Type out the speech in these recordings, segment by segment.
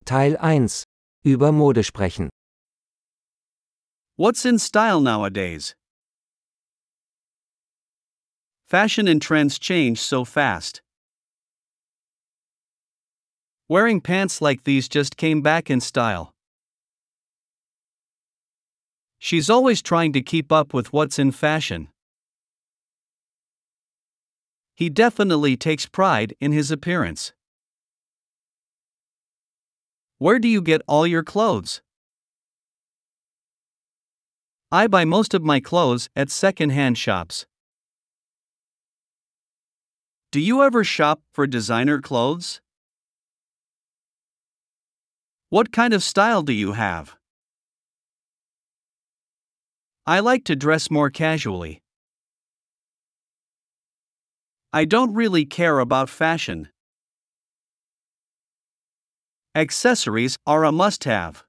Teil 1. Über Mode sprechen. What's in style nowadays? Fashion and trends change so fast. Wearing pants like these just came back in style. She's always trying to keep up with what's in fashion. He definitely takes pride in his appearance. Where do you get all your clothes? I buy most of my clothes at second-hand shops. Do you ever shop for designer clothes? What kind of style do you have? I like to dress more casually. I don't really care about fashion. Accessories are a must-have.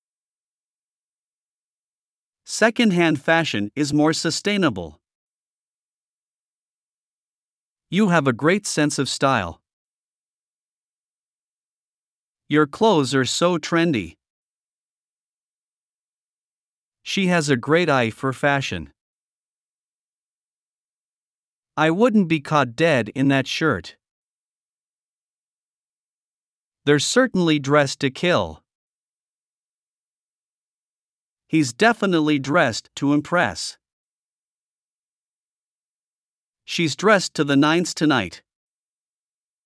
Second-hand fashion is more sustainable. You have a great sense of style. Your clothes are so trendy. She has a great eye for fashion. I wouldn't be caught dead in that shirt. They're certainly dressed to kill. He's definitely dressed to impress. She's dressed to the nines tonight.